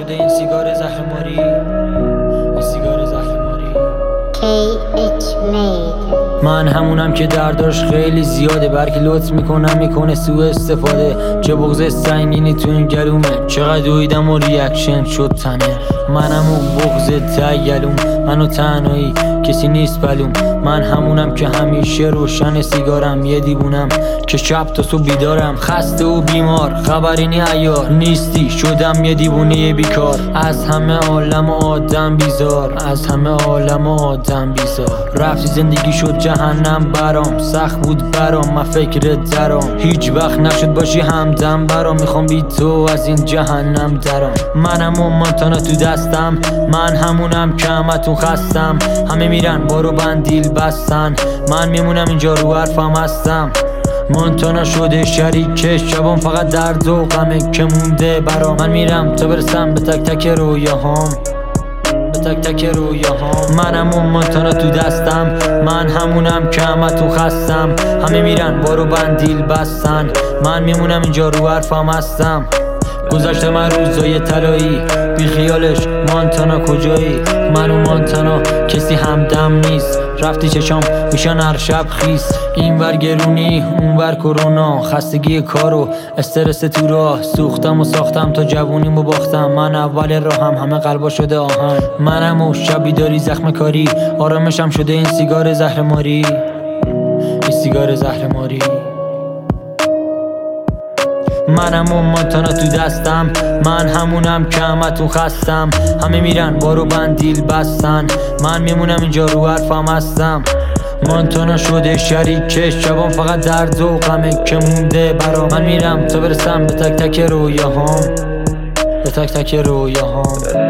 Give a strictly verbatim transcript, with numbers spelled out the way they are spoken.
شده این سیگار زهرماری، این سیگار زهرماری. من همونم که درداش خیلی زیاده، برکی لطف میکنم میکنه سوء استفاده. چه بغض سنگینی تو این گلومه، چقدر دویدم و ریاکشن شد تنه. منم و بغض تگلوم، منو تنهایی کسی نیست بلوم. من همونم که همیشه روشن سیگارم، یه دیوونم که شب تا صبح بیدارم. خسته و بیمار خبرینی عیار نیستی، شدم یه دیوونه بیکار. از همه عالم و آدم بیزار، از همه عالم و آدم بیزار. رفتی زندگی شد جهنم برام، سخت بود برام من فکر درام. هیچ وقت نشد باشی همدم برام، میخوام بی تو از این جهنم درام. منم و مانتانا تو دستم، من همونم که همتون خستم. همه میرن بارو بندیل بستن، من میمونم اینجا رو حرفم هستم. مانتانا شده شریک شبام، فقط درد و غمه که مونده برام. من میرم تا برسم به تک تک رویاهام، به تک تک رویاهام. منم و مانتانا تو دستم، من همونم که همتون خستم. همه میرن بارو بندیل بستن، من میمونم اینجا رو حرفم هستم. گذشته من روزای طلایی، بی خیالش مانتانا کجایی؟ من و مانتانا کسی همدم نیست، رفتی چشام میشن هر شب خیس. این ور گرونی اون ور کرونا، خستگی کارو استرس تو راه. سوختم و ساختم تا جوونیمو باختم، من اول راهم همه قلبا شده آهن. منم و شبی داری زخم کاری، آرامشم شده این سیگار زهرماری، این سیگار زهرماری. منم و مانتانا تو دستم، من همونم که همتون خستم. همه میرن بارو بندیل بستن، من میمونم اینجا رو حرفم هستم. مانتانا شده شریک شبام، فقط درد و غمه که مونده برام. من میرم تا برسم به تک تک رویاهام، به تک تک رویاهام.